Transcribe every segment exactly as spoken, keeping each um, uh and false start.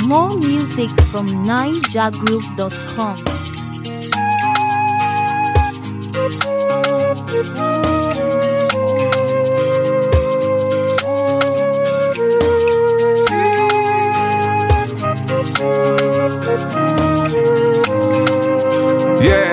More music from niger group dot com. Yeah.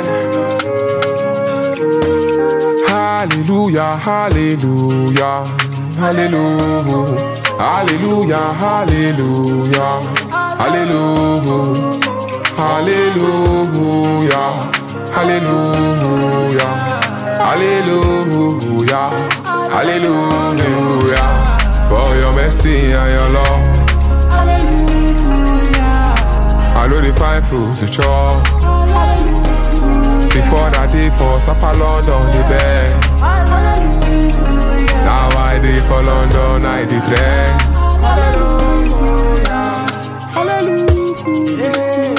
Hallelujah, hallelujah, hallelujah, hallelujah, hallelujah, hallelujah, hallelujah, hallelujah, hallelujah, hallelujah, for your mercy and your love. I know the five foods to chop. Before that day for supper London the bed. Now I day for London I the train. Hallelujah,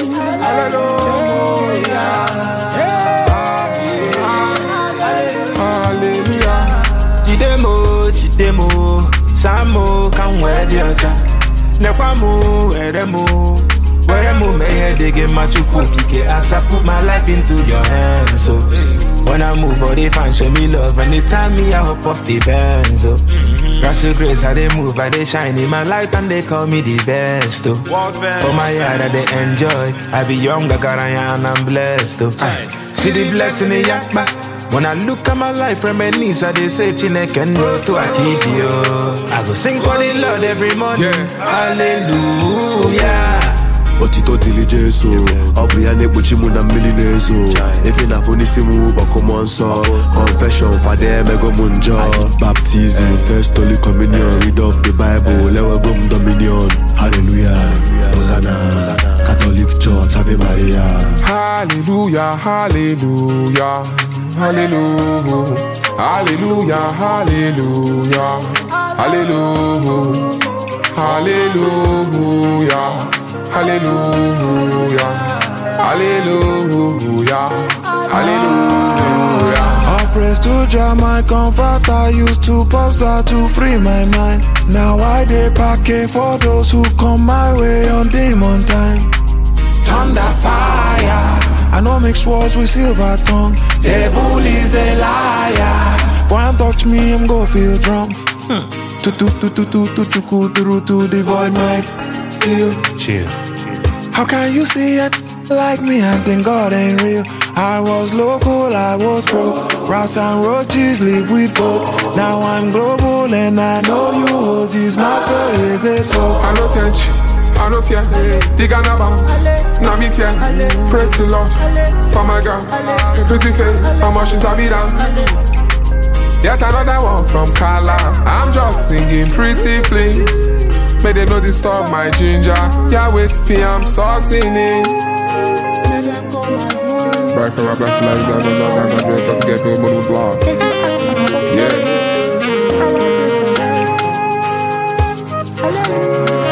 hallelujah, hallelujah. Chidemo, Chidemo, Samo, come where the other. Nekwamu, Eremo. Where am I digging my chukwukike as I put my life into your hands, so when I move, all they fans show me love. Anytime me, I hop off the Benz, so Russell Grace, how they move, how they shine in my light and they call me the best, so for my yard, I they enjoy. I be young, I got and I'm blessed, so see the blessing in yakba. When I look at my life from my knees, I they say Chineke and roll to Akibio. I go sing for the Lord every morning, yeah. Hallelujah. Otito dili Jesu, obu ya nekpuchi mu na mmili na-ezo. Efe na fonisi mu bako monso. Confession fade mego mu njọ. Baptism, first holy communion. Read of the Bible, lewe gom dominion. Hallelujah, Hosanna, Catholic Church, Ave Maria. Hallelujah, hallelujah, hallelujah, hallelujah, hallelujah, hallelujah, hallelujah. Hallelujah, hallelujah, hallelujah. All praise to Jah, my comfort. I used to pop that to free my mind. Now I dey packing for those who come my way on demon time. Thunder fire, I know mix words with silver tongue. Devil is a liar. Boy, and touch me, I'm go feel drunk. To to to to to to to to to the void mic. Chill. How can you see it like me and think God ain't real? I was local, I was broke. Rats and roaches live with both. Now I'm global and I know you was his master is a toast. I no tench, I no fear. The Ghana bounce, now me tear. Praise the Lord for my girl. Pretty face, how much is I be dance? Yet another one from Kala. I'm just singing pretty please. May they no disturb my ginger. Yahweh P, I'm sorting it. Back from my black life, blah, blah, blah, blah, blah, blah, to get me a money block. Yeah.